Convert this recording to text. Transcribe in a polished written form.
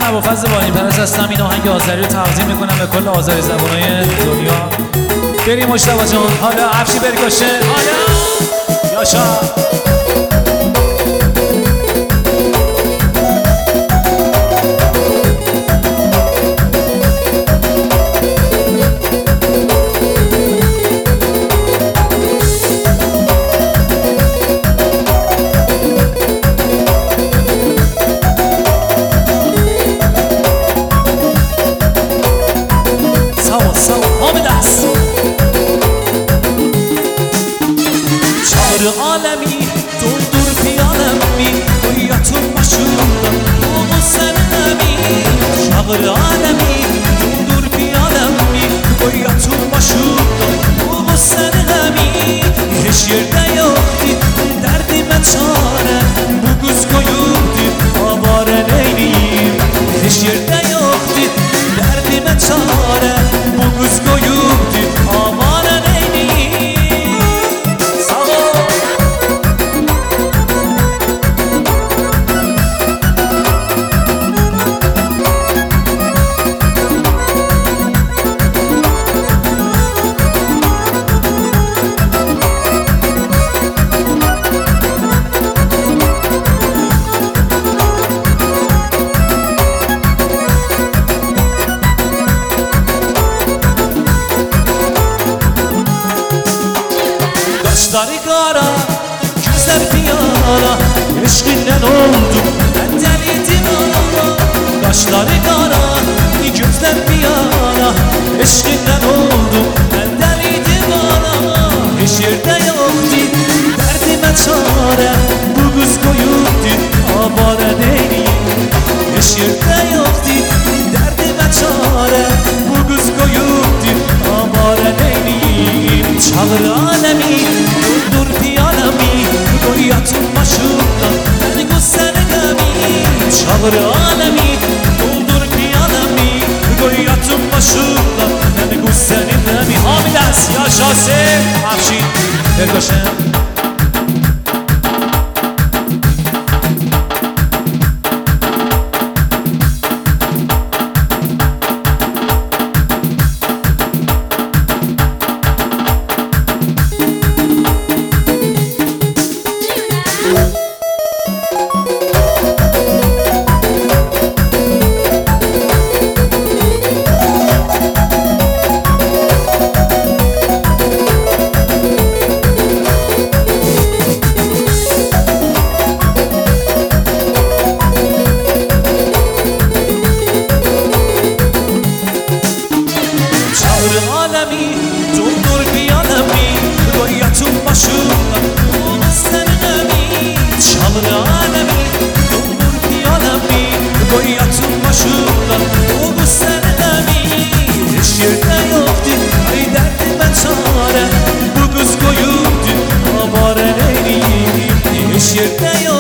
ابوالفضل باقی پرست هستم. این آهنگ آذری رو تقدیم میکنم به کل آذری زبانهای دنیا. بریم مجتبی جان. حالا افشی برگاشه. حالا یاشا عالمی دور پیالمی باید تو مشهورم و سنمی شغل عالمی دور پیالمی باید تو مشهورم و سنمی هیچ یرده یاختی دردی مچاره بگوز کویودی آواره نینیم هیچ یرده یاختی دردی مچاره بگوز کویودی آواره نینیم Kaşları kara, gözler piyana Eşkinden oldum, ben deli divana Kaşları kara, gözler piyana Eşkinden oldum, ben deli divana Hiç yerde yoktu, derdime çare Bu kız koyuptu, avare değilim Hiç yerde yoktu, derdime çare Bu kız koyuptu, avare değilim Çağır alemi dur piyalemi Goyatım başımda ben güzelgemi Çağır alemi doldur piyalemi Goyatım başımda ben güzelgemi Hamides yaşasın Afşin Bergaşen عالمی دور پیالمی رویتون مشهورم اون سرنمی چمر عالمی دور پیالمی رویتون مشهورم اون سرنمی هیچ یرده یافتی ای درد من چاره بگوز کویودی آواره نینیم هیچ یرده